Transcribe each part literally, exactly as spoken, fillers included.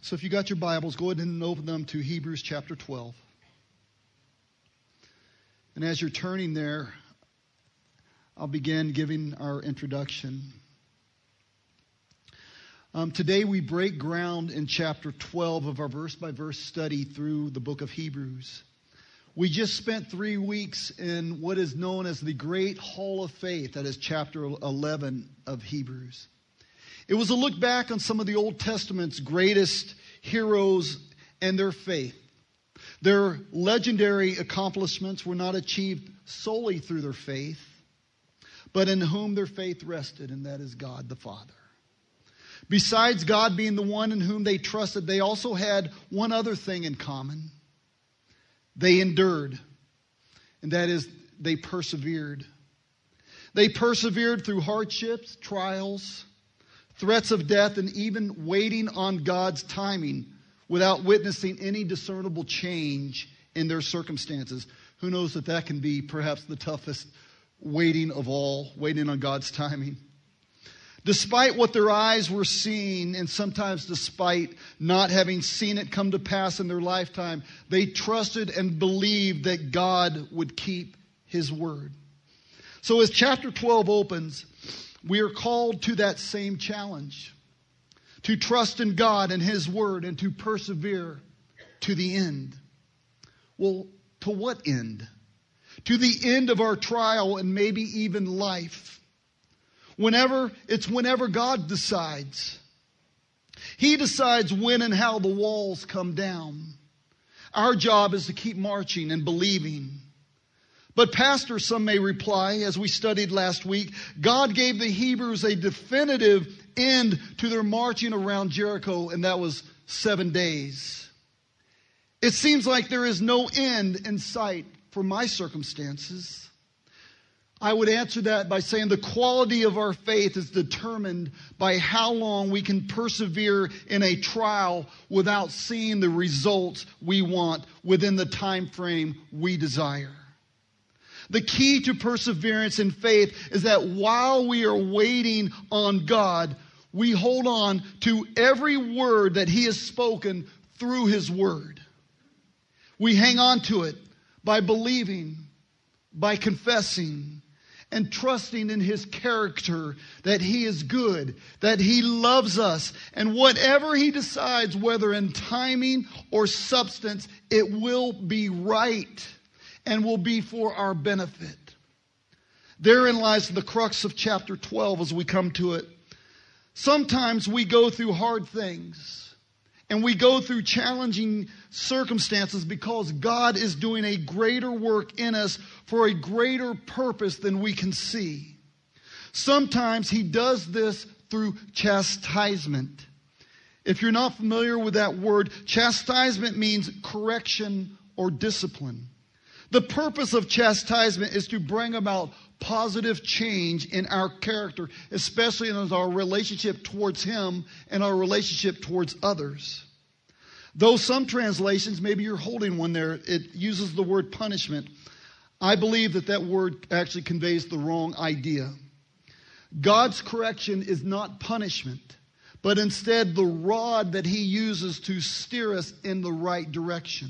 So if you got your Bibles, go ahead and open them to Hebrews chapter twelve. And as you're turning there, I'll begin giving our introduction. Um, today we break ground in chapter twelve of our verse-by-verse study through the book of Hebrews. We just spent three weeks in what is known as the Great Hall of Faith, that is chapter eleven of Hebrews. It was a look back on some of the Old Testament's greatest heroes and their faith. Their legendary accomplishments were not achieved solely through their faith, but in whom their faith rested, and that is God the Father. Besides God being the one in whom they trusted, they also had one other thing in common. They endured, and that is they persevered. They persevered through hardships, trials, threats of death, and even waiting on God's timing without witnessing any discernible change in their circumstances. Who knows that that can be perhaps the toughest waiting of all, waiting on God's timing. Despite what their eyes were seeing, and sometimes despite not having seen it come to pass in their lifetime, they trusted and believed that God would keep His word. So as chapter twelve opens, we are called to that same challenge, to trust in God and His word and to persevere to the end. Well, to what end? To the end of our trial and maybe even life. Whenever, it's whenever God decides. He decides when and how the walls come down. Our job is to keep marching and believing. But Pastor, some may reply, as we studied last week, God gave the Hebrews a definitive end to their marching around Jericho, and that was seven days. It seems like there is no end in sight for my circumstances. I would answer that by saying the quality of our faith is determined by how long we can persevere in a trial without seeing the results we want within the time frame we desire. The key to perseverance in faith is that while we are waiting on God, we hold on to every word that He has spoken through His word. We hang on to it by believing, by confessing, and trusting in His character, that He is good, that He loves us, and whatever He decides, whether in timing or substance, it will be right and will be for our benefit. Therein lies the crux of chapter twelve as we come to it. Sometimes we go through hard things and we go through challenging circumstances because God is doing a greater work in us for a greater purpose than we can see. Sometimes He does this through chastisement. If you're not familiar with that word, chastisement means correction or discipline. The purpose of chastisement is to bring about positive change in our character, especially in our relationship towards Him and our relationship towards others. Though some translations, maybe you're holding one there, it uses the word punishment. I believe that that word actually conveys the wrong idea. God's correction is not punishment, but instead the rod that He uses to steer us in the right direction.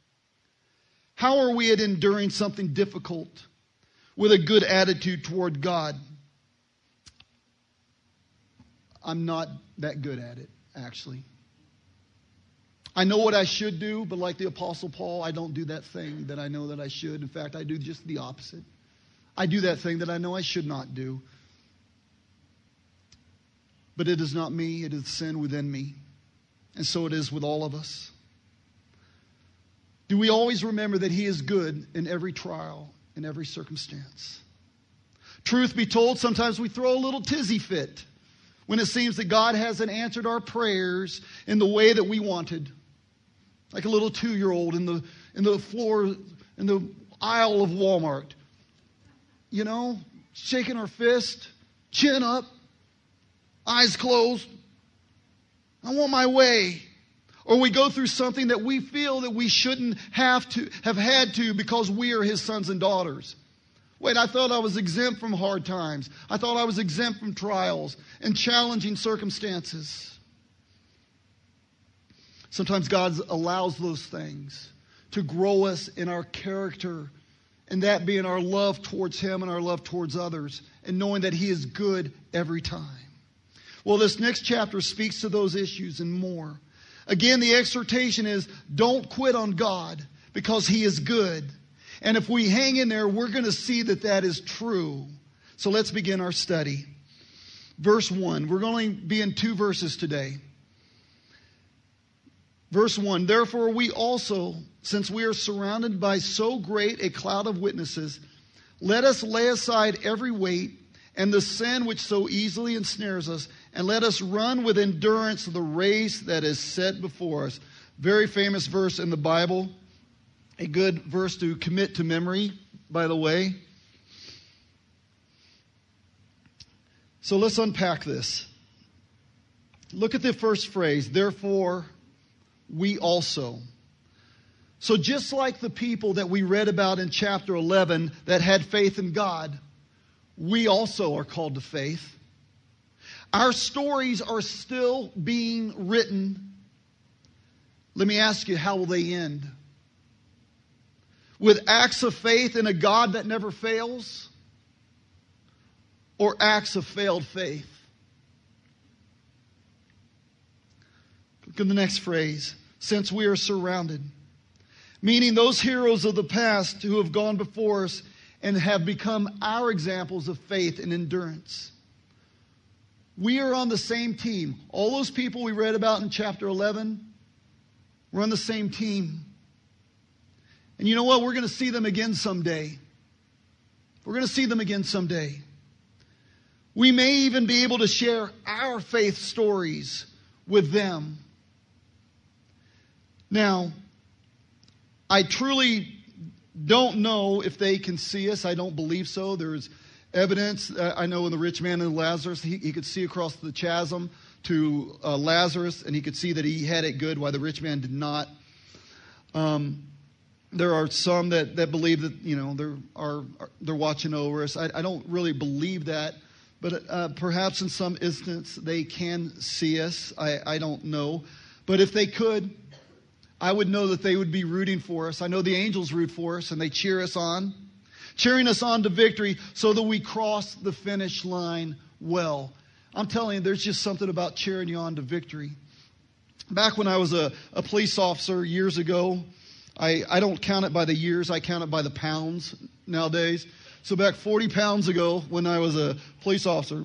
How are we at enduring something difficult with a good attitude toward God? I'm not that good at it, actually. I know what I should do, but like the Apostle Paul, I don't do that thing that I know that I should. In fact, I do just the opposite. I do that thing that I know I should not do. But it is not me, it is sin within me. And so it is with all of us. Do we always remember that He is good in every trial, in every circumstance? Truth be told, sometimes we throw a little tizzy fit when it seems that God hasn't answered our prayers in the way that we wanted. Like a little two-year-old in the in the floor, in the aisle of Walmart. You know, shaking our fist, chin up, eyes closed. I want my way. Or we go through something that we feel that we shouldn't have to have had to because we are His sons and daughters. Wait, I thought I was exempt from hard times. I thought I was exempt from trials and challenging circumstances. Sometimes God allows those things to grow us in our character, and that being our love towards Him and our love towards others, and knowing that He is good every time. Well, this next chapter speaks to those issues and more. Again, the exhortation is, don't quit on God because He is good. And if we hang in there, we're going to see that that is true. So let's begin our study. Verse one. We're going to be in two verses today. Verse one. Therefore we also, since we are surrounded by so great a cloud of witnesses, let us lay aside every weight and the sin which so easily ensnares us, and let us run with endurance the race that is set before us. Very famous verse in the Bible. A good verse to commit to memory, by the way. So let's unpack this. Look at the first phrase, therefore we also. So just like the people that we read about in chapter eleven that had faith in God, we also are called to faith. Our stories are still being written. Let me ask you, how will they end? With acts of faith in a God that never fails? Or acts of failed faith? Look at the next phrase. Since we are surrounded. Meaning those heroes of the past who have gone before us and have become our examples of faith and endurance. We are on the same team. All those people we read about in chapter eleven, we're on the same team. And you know what? We're going to see them again someday. We're going to see them again someday. We may even be able to share our faith stories with them. Now, I truly don't know if they can see us. I don't believe so. There's evidence. Uh, I know in the rich man and Lazarus, he, he could see across the chasm to uh, Lazarus, and he could see that he had it good, while the rich man did not. Um, there are some that, that believe that, you know, they're are they're watching over us. I, I don't really believe that, but uh, perhaps in some instance they can see us. I, I don't know, but if they could, I would know that they would be rooting for us. I know the angels root for us, and they cheer us on, cheering us on to victory so that we cross the finish line well. I'm telling you, there's just something about cheering you on to victory. Back when I was a, a police officer years ago, I, I don't count it by the years, I count it by the pounds nowadays. So back forty pounds ago, when I was a police officer,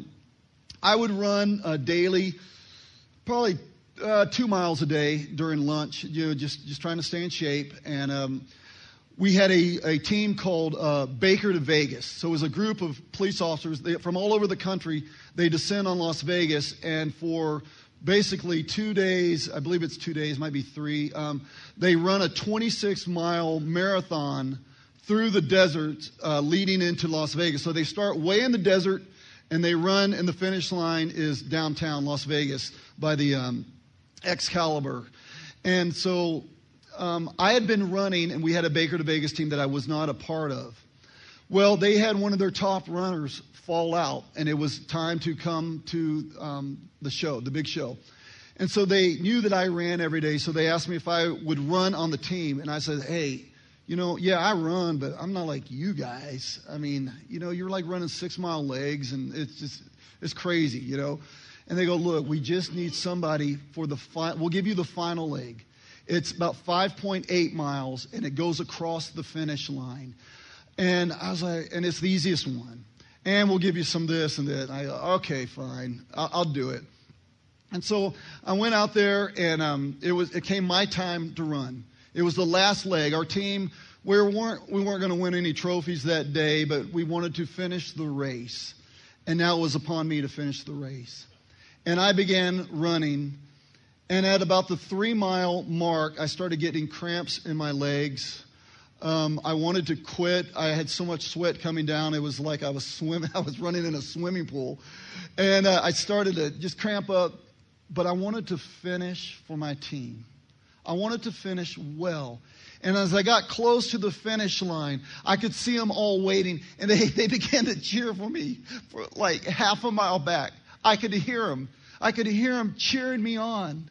I would run uh, daily, probably Uh, two miles a day during lunch, you know, just, just trying to stay in shape. And um, we had a, a team called uh, Baker to Vegas. So it was a group of police officers they, from all over the country. They descend on Las Vegas, and for basically two days, I believe it's two days, might be three, um, they run a twenty-six mile marathon through the desert uh, leading into Las Vegas. So they start way in the desert, and they run, and the finish line is downtown Las Vegas by the um, Excalibur. And so um, I had been running, and we had a Baker to Vegas team that I was not a part of. Well, they had one of their top runners fall out, and it was time to come to um, the show, the big show. And so they knew that I ran every day, so they asked me if I would run on the team. And I said, hey, you know, yeah, I run, but I'm not like you guys. I mean, you know, you're like running six-mile legs, and it's just, it's crazy, you know. And they go, look, we just need somebody for the final, we'll give you the final leg. It's about five point eight miles, and it goes across the finish line. And I was like, and it's the easiest one. And we'll give you some this and that. And I go, okay, fine, I'll, I'll do it. And so I went out there, and um, it was it came my time to run. It was the last leg. Our team, we weren't we weren't going to win any trophies that day, but we wanted to finish the race. And now it was upon me to finish the race. And I began running. And at about the three mile mark, I started getting cramps in my legs. Um, I wanted to quit. I had so much sweat coming down. It was like I was swimming. I was running in a swimming pool. And uh, I started to just cramp up. But I wanted to finish for my team. I wanted to finish well. And as I got close to the finish line, I could see them all waiting. And they, they began to cheer for me for like half a mile back. I could hear them. I could hear them cheering me on.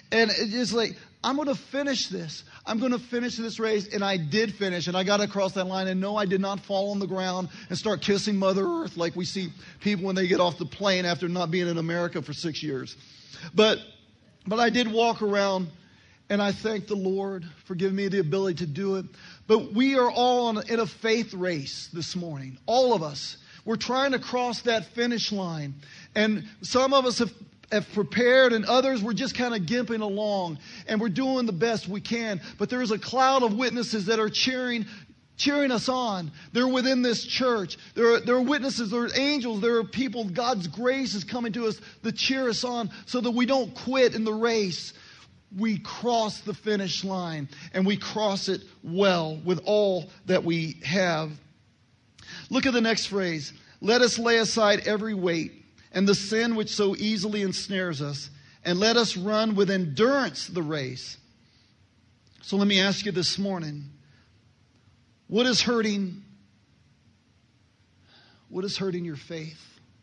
And it's just like, I'm going to finish this. I'm going to finish this race. And I did finish. And I got across that line. And no, I did not fall on the ground and start kissing Mother Earth like we see people when they get off the plane after not being in America for six years. But, but I did walk around. And I thank the Lord for giving me the ability to do it. But we are all on, in a faith race this morning. All of us. We're trying to cross that finish line. And some of us have have prepared, and others we're just kind of gimping along, and we're doing the best we can. But there's a cloud of witnesses that are cheering cheering us on. They're within this church. There are, there are witnesses, there are angels, there are people. God's grace is coming to us to cheer us on so that we don't quit in the race. We cross the finish line, and we cross it well with all that we have. Look at the next phrase. Let us lay aside every weight and the sin which so easily ensnares us, and let us run with endurance the race. So let me ask you this morning, what is hurting? What is hurting your faith?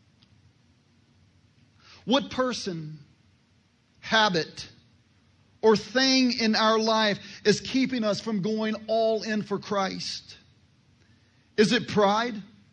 What person, habit, or thing in our life is keeping us from going all in for Christ? Is it pride?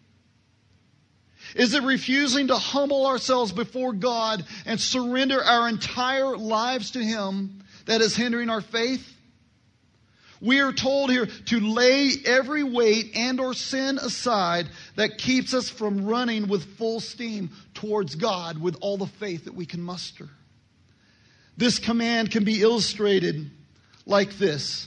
Is it refusing to humble ourselves before God and surrender our entire lives to Him that is hindering our faith? We are told here to lay every weight and or sin aside that keeps us from running with full steam towards God with all the faith that we can muster. This command can be illustrated like this.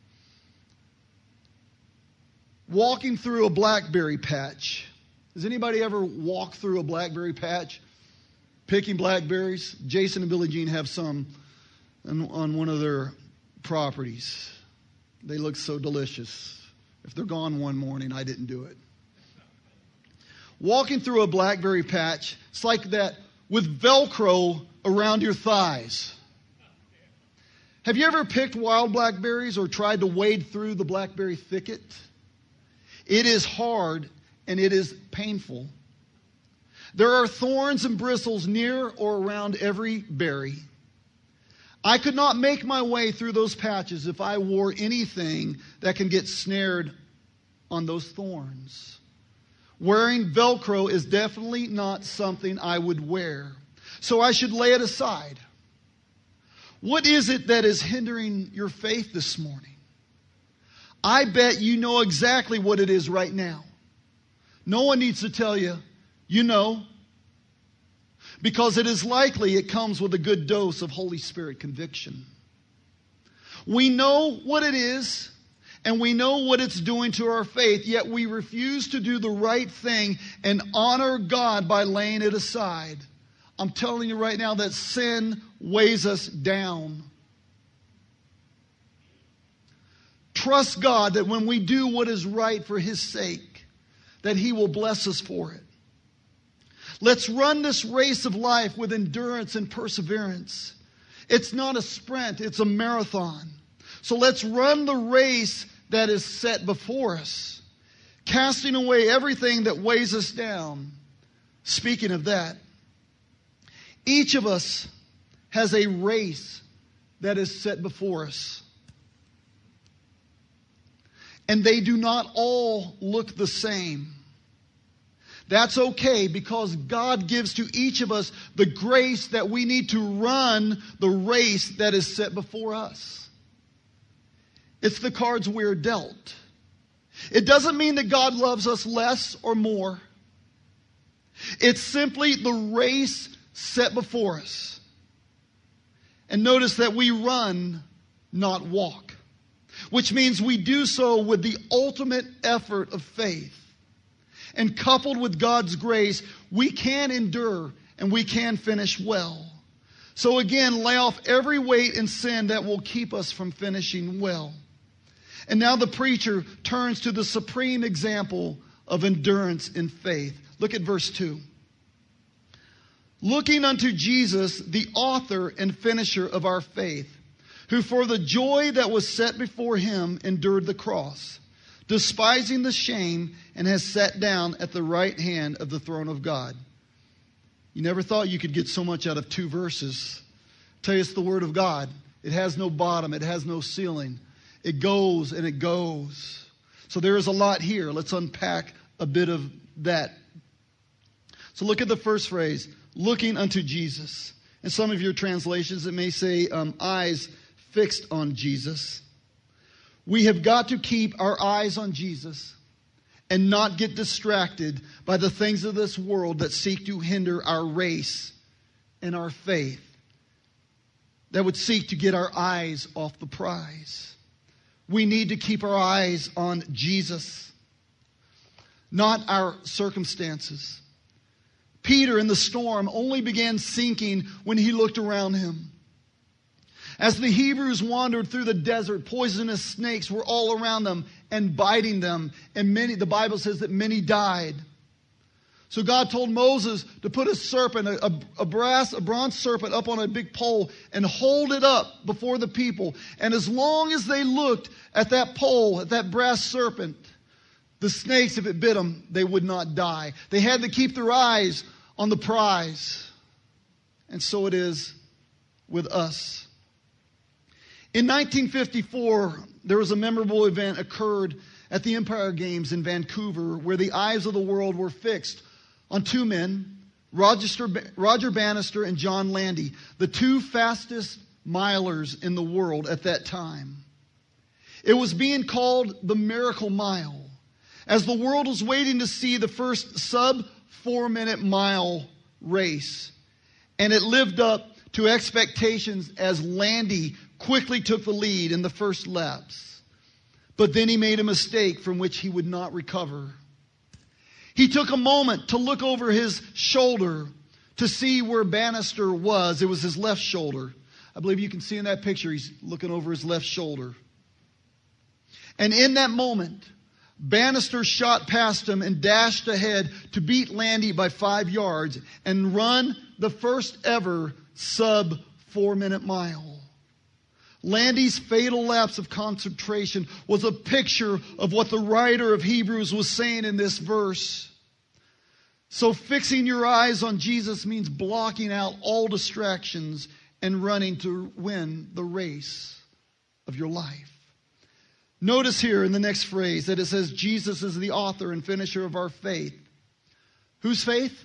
Walking through a blackberry patch. Has anybody ever walked through a blackberry patch, picking blackberries? Jason and Billie Jean have some on, on one of their properties. They look so delicious. If they're gone one morning, I didn't do it. Walking through a blackberry patch, it's like that with Velcro around your thighs. Have you ever picked wild blackberries or tried to wade through the blackberry thicket? It is hard. And it is painful. There are thorns and bristles near or around every berry. I could not make my way through those patches if I wore anything that can get snared on those thorns. Wearing Velcro is definitely not something I would wear. So I should lay it aside. What is it that is hindering your faith this morning? I bet you know exactly what it is right now. No one needs to tell you, you know, because it is likely it comes with a good dose of Holy Spirit conviction. We know what it is, and we know what it's doing to our faith, yet we refuse to do the right thing and honor God by laying it aside. I'm telling you right now that sin weighs us down. Trust God that when we do what is right for His sake, that He will bless us for it. Let's run this race of life with endurance and perseverance. It's not a sprint, it's a marathon. So let's run the race that is set before us, casting away everything that weighs us down. Speaking of that, each of us has a race that is set before us. And they do not all look the same. That's okay, because God gives to each of us the grace that we need to run the race that is set before us. It's the cards we're dealt. It doesn't mean that God loves us less or more. It's simply the race set before us. And notice that we run, not walk. Which means we do so with the ultimate effort of faith. And coupled with God's grace, we can endure and we can finish well. So again, lay off every weight and sin that will keep us from finishing well. And now the preacher turns to the supreme example of endurance in faith. Look at verse two. Looking unto Jesus, the author and finisher of our faith, who for the joy that was set before Him endured the cross, despising the shame, and has sat down at the right hand of the throne of God. You never thought you could get so much out of two verses. tell you it's the Word of God. It has no bottom. It has no ceiling. It goes and it goes. So there is a lot here. Let's unpack a bit of that. So look at the first phrase, looking unto Jesus. In some of your translations, it may say um, eyes fixed on Jesus. We have got to keep our eyes on Jesus and not get distracted by the things of this world that seek to hinder our race and our faith, that would seek to get our eyes off the prize. We need to keep our eyes on Jesus, not our circumstances. Peter in the storm only began sinking when he looked around him. As the Hebrews wandered through the desert, poisonous snakes were all around them and biting them. And many, the Bible says that many died. So God told Moses to put a serpent, a, a, a brass, a bronze serpent up on a big pole and hold it up before the people. And as long as they looked at that pole, at that brass serpent, the snakes, if it bit them, they would not die. They had to keep their eyes on the prize. And so it is with us. In nineteen fifty-four, there was a memorable event occurred at the Empire Games in Vancouver where the eyes of the world were fixed on two men, Roger, Roger Bannister and John Landy, the two fastest milers in the world at that time. It was being called the Miracle Mile, as the world was waiting to see the first sub-four-minute mile race. And it lived up to expectations as Landy quickly took the lead in the first laps. But then he made a mistake from which he would not recover. He took a moment to look over his shoulder to see where Bannister was. It was his left shoulder. I believe you can see in that picture he's looking over his left shoulder. And in that moment, Bannister shot past him and dashed ahead to beat Landy by five yards and run the first ever sub four minute mile. Landy's fatal lapse of concentration was a picture of what the writer of Hebrews was saying in this verse. So fixing your eyes on Jesus means blocking out all distractions and running to win the race of your life. Notice here in the next phrase that it says Jesus is the author and finisher of our faith. Whose faith?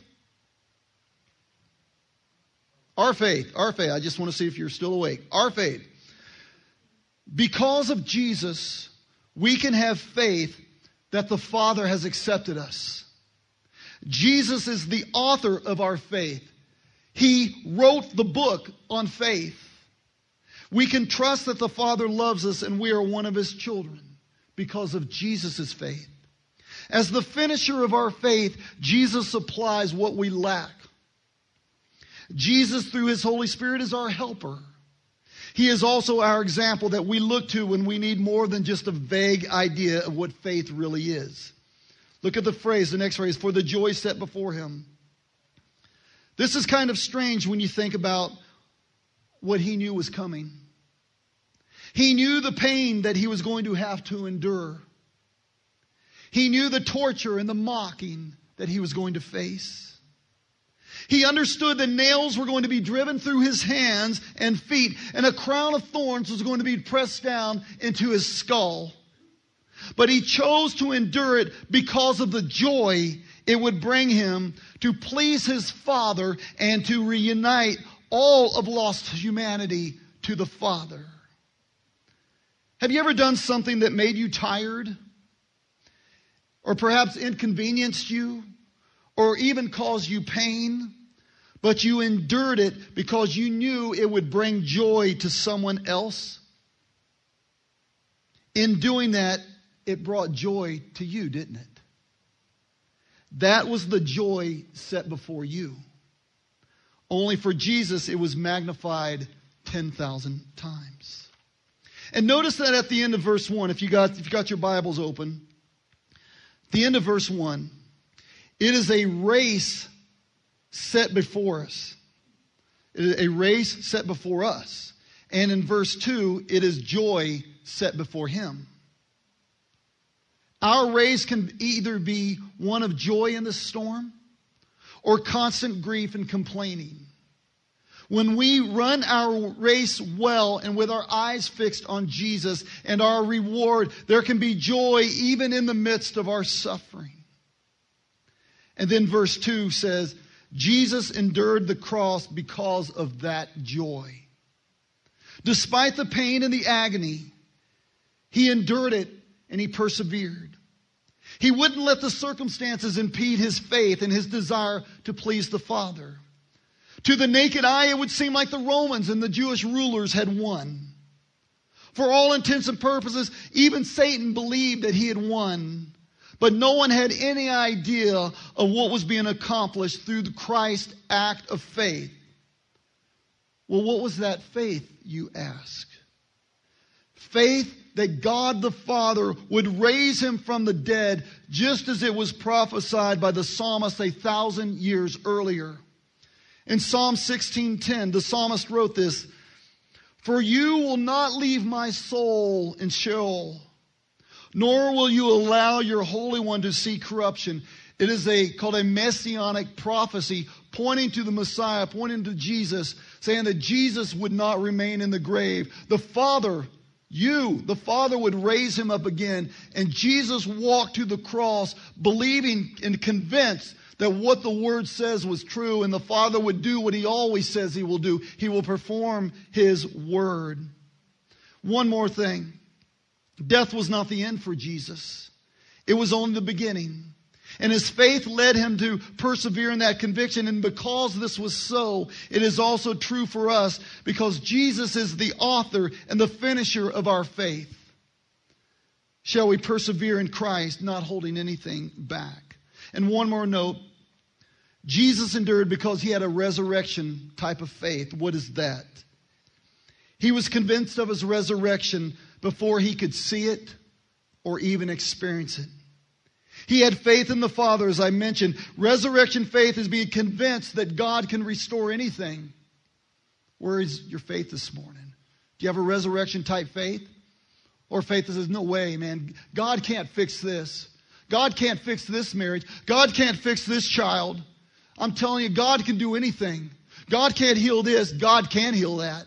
Our faith. Our faith. I just want to see if you're still awake. Our faith. Because of Jesus, we can have faith that the Father has accepted us. Jesus is the author of our faith. He wrote the book on faith. We can trust that the Father loves us and we are one of His children because of Jesus' faith. As the finisher of our faith, Jesus supplies what we lack. Jesus, through His Holy Spirit, is our helper. He is also our example that we look to when we need more than just a vague idea of what faith really is. Look at the phrase, the next phrase, for the joy set before Him. This is kind of strange when you think about what He knew was coming. He knew the pain that He was going to have to endure. He knew the torture and the mocking that He was going to face. He understood that nails were going to be driven through His hands and feet, and a crown of thorns was going to be pressed down into His skull. But He chose to endure it because of the joy it would bring Him to please His Father and to reunite all of lost humanity to the Father. Have you ever done something that made you tired? Or perhaps inconvenienced you? Or even caused you pain? But you endured it because you knew it would bring joy to someone else? In doing that, it brought joy to you, didn't it? That was the joy set before you. Only for Jesus, it was magnified ten thousand times. And notice that at the end of verse one, if you got, if you got your Bibles open, the end of verse one, it is a race set before us. It is a race set before us. And in verse two, it is joy set before Him. Our race can either be one of joy in the storm or constant grief and complaining. When we run our race well and with our eyes fixed on Jesus and our reward, there can be joy even in the midst of our suffering. And then verse two says, Jesus endured the cross because of that joy. Despite the pain and the agony, he endured it and he persevered. He wouldn't let the circumstances impede his faith and his desire to please the Father. To the naked eye, it would seem like the Romans and the Jewish rulers had won. For all intents and purposes, even Satan believed that he had won. But no one had any idea of what was being accomplished through the Christ act of faith. Well, what was that faith, you ask? Faith that God the Father would raise him from the dead, just as it was prophesied by the psalmist a thousand years earlier. In Psalm sixteen ten, the psalmist wrote this, "For you will not leave my soul in Sheol, nor will you allow your Holy One to see corruption." It is a called a messianic prophecy pointing to the Messiah, pointing to Jesus, saying that Jesus would not remain in the grave. The Father, you, the Father would raise him up again. And Jesus walked to the cross believing and convinced that what the Word says was true, and the Father would do what he always says he will do. He will perform his word. One more thing. Death was not the end for Jesus. It was only the beginning. And his faith led him to persevere in that conviction. And because this was so, it is also true for us, because Jesus is the author and the finisher of our faith. Shall we persevere in Christ, not holding anything back? And one more note. Jesus endured because he had a resurrection type of faith. What is that? He was convinced of his resurrection before he could see it or even experience it. He had faith in the Father, as I mentioned. Resurrection faith is being convinced that God can restore anything. Where is your faith this morning? Do you have a resurrection type faith? Or faith that says, no way, man. God can't fix this. God can't fix this marriage. God can't fix this child. I'm telling you, God can do anything. God can't heal this. God can heal that.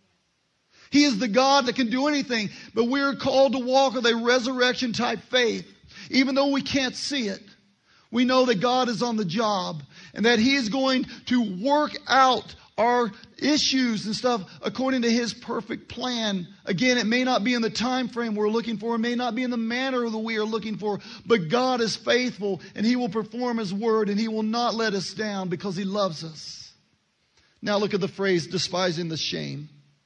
He is the God that can do anything. But we're called to walk with a resurrection type faith. Even though we can't see it, we know that God is on the job and that he is going to work out our issues and stuff according to his perfect plan. Again, it may not be in the time frame we're looking for. It may not be in the manner that we are looking for. But God is faithful and he will perform his word and he will not let us down because he loves us. Now look at the phrase, despising the shame.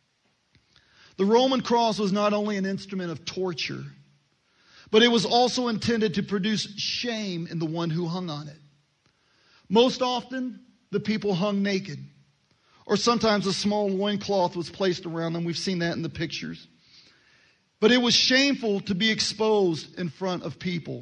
The Roman cross was not only an instrument of torture, but it was also intended to produce shame in the one who hung on it. Most often, the people hung naked. Or sometimes a small loincloth was placed around them. We've seen that in the pictures. But it was shameful to be exposed in front of people.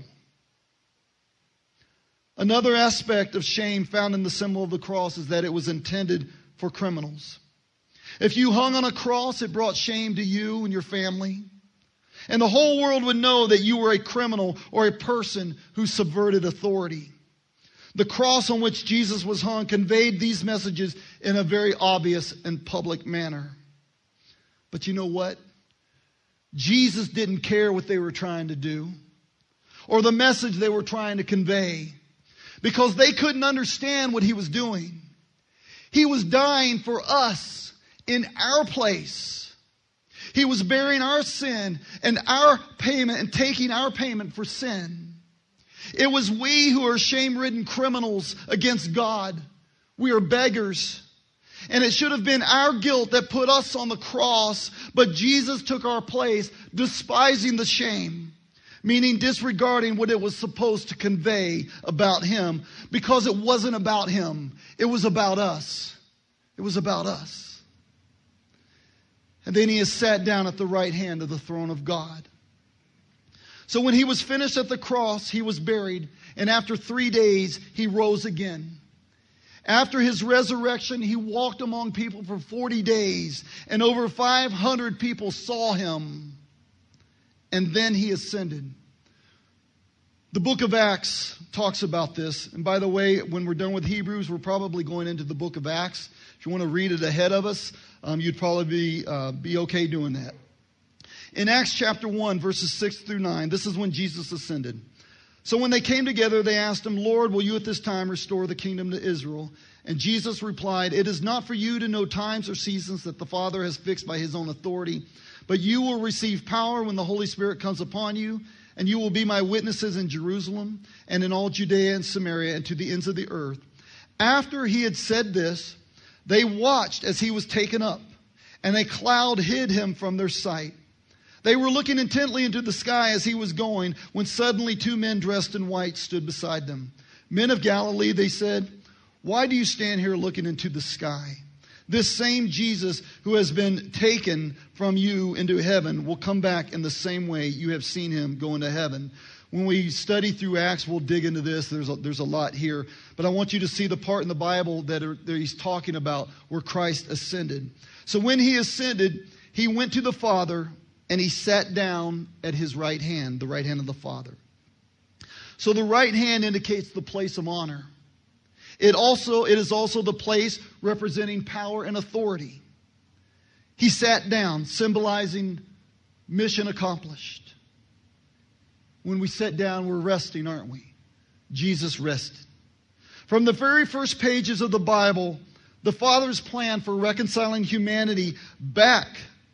Another aspect of shame found in the symbol of the cross is that it was intended for criminals. If you hung on a cross, it brought shame to you and your family. And the whole world would know that you were a criminal or a person who subverted authority. The cross on which Jesus was hung conveyed these messages in a very obvious and public manner. But you know what? Jesus didn't care what they were trying to do or the message they were trying to convey, because they couldn't understand what he was doing. He was dying for us in our place. He was bearing our sin and our payment and taking our payment for sin. It was we who are shame-ridden criminals against God. We are beggars. And it should have been our guilt that put us on the cross. But Jesus took our place, despising the shame. Meaning disregarding what it was supposed to convey about him. Because it wasn't about him. It was about us. It was about us. And then he is sat down at the right hand of the throne of God. So when he was finished at the cross, he was buried. And after three days, he rose again. After his resurrection, he walked among people for forty days. And over five hundred people saw him. And then he ascended. The book of Acts talks about this. And by the way, when we're done with Hebrews, we're probably going into the book of Acts. If you want to read it ahead of us, um, you'd probably be, uh, be okay doing that. In Acts chapter one, verses six through nine, this is when Jesus ascended. So when they came together, they asked him, Lord, will you at this time restore the kingdom to Israel? And Jesus replied, it is not for you to know times or seasons that the Father has fixed by his own authority, but you will receive power when the Holy Spirit comes upon you, and you will be my witnesses in Jerusalem and in all Judea and Samaria and to the ends of the earth. After he had said this, they watched as he was taken up, and a cloud hid him from their sight. They were looking intently into the sky as he was going, when suddenly two men dressed in white stood beside them. Men of Galilee, they said, why do you stand here looking into the sky? This same Jesus who has been taken from you into heaven will come back in the same way you have seen him go into heaven. When we study through Acts, we'll dig into this. There's a, there's a lot here. But I want you to see the part in the Bible that, are, that he's talking about where Christ ascended. So when he ascended, he went to the Father, and he sat down at his right hand, the right hand of the Father. So the right hand indicates the place of honor. It also, it is also the place representing power and authority. He sat down, symbolizing mission accomplished. When we sit down, we're resting, aren't we? Jesus rested. From the very first pages of the Bible, the Father's plan for reconciling humanity back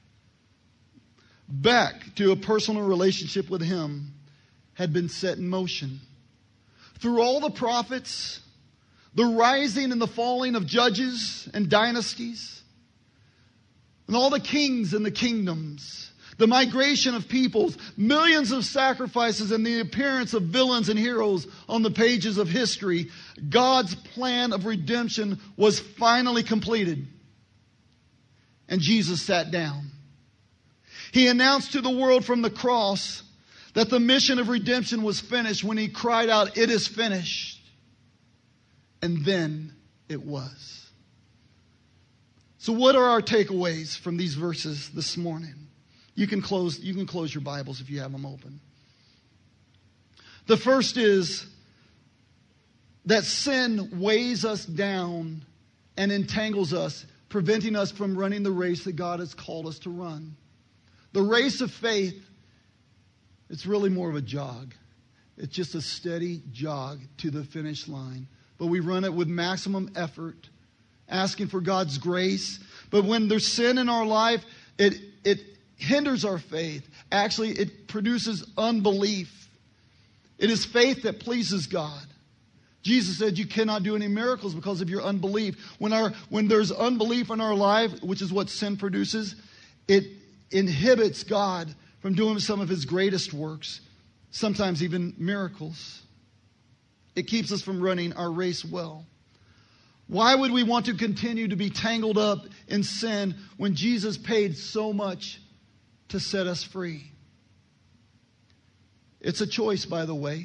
back to a personal relationship with him had been set in motion. Through all the prophets, the rising and the falling of judges and dynasties, and all the kings and the kingdoms, the migration of peoples, millions of sacrifices, and the appearance of villains and heroes on the pages of history, God's plan of redemption was finally completed. And Jesus sat down. He announced to the world from the cross that the mission of redemption was finished when he cried out, it is finished. And then it was. So what are our takeaways from these verses this morning? You can close, you can close your Bibles if you have them open. The first is that sin weighs us down and entangles us, preventing us from running the race that God has called us to run. The race of faith, it's really more of a jog. It's just a steady jog to the finish line. But we run it with maximum effort, asking for God's grace. But when there's sin in our life, it, it hinders our faith. Actually, it produces unbelief. It is faith that pleases God. Jesus said you cannot do any miracles because of your unbelief. When, our, when there's unbelief in our life, which is what sin produces, it inhibits God from doing some of his greatest works, sometimes even miracles. It keeps us from running our race well. Why would we want to continue to be tangled up in sin when Jesus paid so much to set us free? It's a choice, by the way,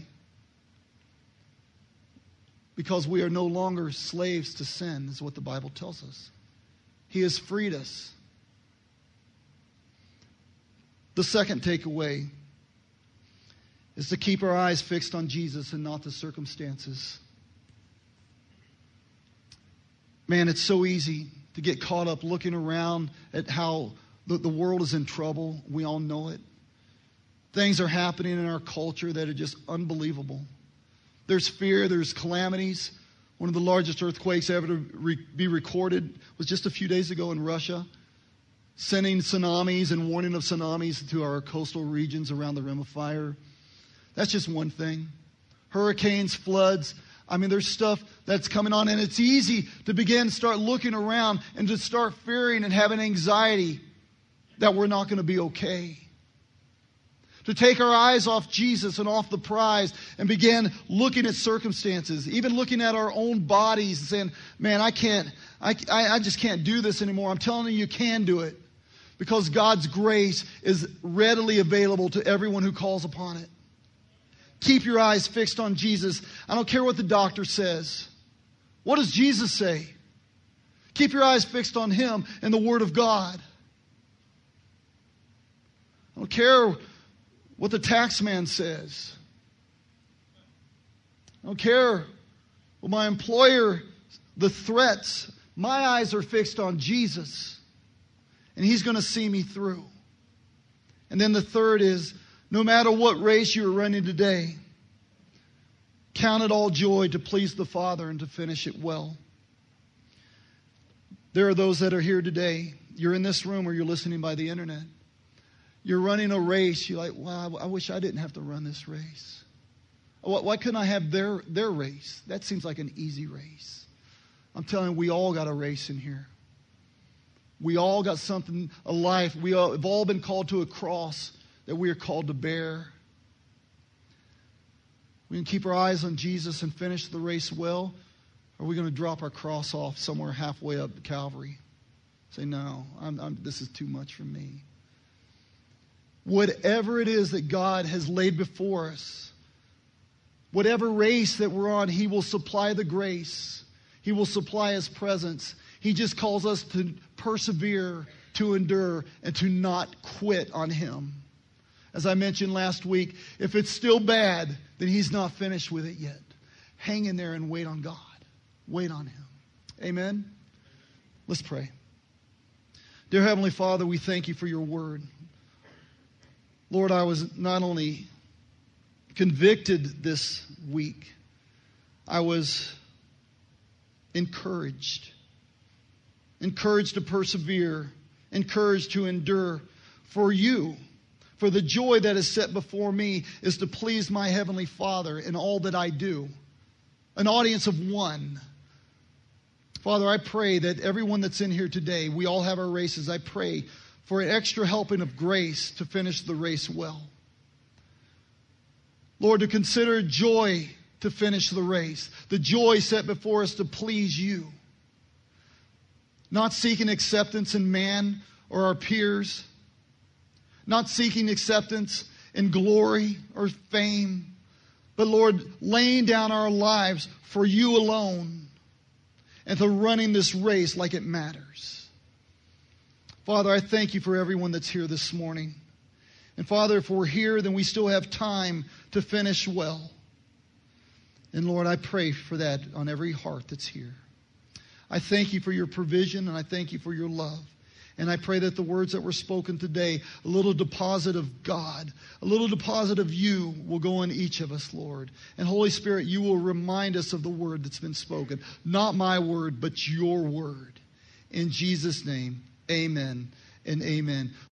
because we are no longer slaves to sin, is what the Bible tells us. He has freed us. The second takeaway is to keep our eyes fixed on Jesus and not the circumstances. Man, it's so easy to get caught up looking around at how the, the world is in trouble. We all know it. Things are happening in our culture that are just unbelievable. There's fear, there's calamities. One of the largest earthquakes ever to re- be recorded was just a few days ago in Russia, sending tsunamis and warning of tsunamis to our coastal regions around the Rim of Fire. That's just one thing. Hurricanes, floods. I mean, there's stuff that's coming on, and it's easy to begin to start looking around and to start fearing and having anxiety that we're not going to be okay. To take our eyes off Jesus and off the prize and begin looking at circumstances, even looking at our own bodies and saying, man, I can't, I, I just can't do this anymore. I'm telling you, you can do it because God's grace is readily available to everyone who calls upon it. Keep your eyes fixed on Jesus. I don't care what the doctor says. What does Jesus say? Keep your eyes fixed on him and the Word of God. I don't care what the tax man says. I don't care what my employer, the threats. My eyes are fixed on Jesus. And He's going to see me through. And then the third is, no matter what race you are running today, count it all joy to please the Father and to finish it well. There are those that are here today. You're in this room or you're listening by the internet. You're running a race. You're like, wow, I wish I didn't have to run this race. Why couldn't I have their, their race? That seems like an easy race. I'm telling you, we all got a race in here. We all got something, a life. We all, have all been called to a cross that we are called to bear. We can keep our eyes on Jesus and finish the race well. Or are we going to drop our cross off somewhere halfway up Calvary? Say, no, I'm, I'm, this is too much for me. Whatever it is that God has laid before us, whatever race that we're on, He will supply the grace. He will supply His presence. He just calls us to persevere, to endure, and to not quit on Him. As I mentioned last week, if it's still bad, then He's not finished with it yet. Hang in there and wait on God. Wait on Him. Amen? Let's pray. Dear Heavenly Father, we thank You for Your word. Lord, I was not only convicted this week, I was encouraged. Encouraged to persevere. Encouraged to endure for You. For the joy that is set before me is to please my Heavenly Father in all that I do. An audience of one. Father, I pray that everyone that's in here today, we all have our races. I pray for an extra helping of grace to finish the race well. Lord, to consider joy to finish the race. The joy set before us to please You. Not seeking acceptance in man or our peers. Not seeking acceptance in glory or fame. But Lord, laying down our lives for You alone. And to running this race like it matters. Father, I thank You for everyone that's here this morning. And Father, if we're here, then we still have time to finish well. And Lord, I pray for that on every heart that's here. I thank You for Your provision, and I thank You for Your love. And I pray that the words that were spoken today, a little deposit of God, a little deposit of You will go in each of us, Lord. And Holy Spirit, You will remind us of the word that's been spoken. Not my word, but Your word. In Jesus' name, amen and amen.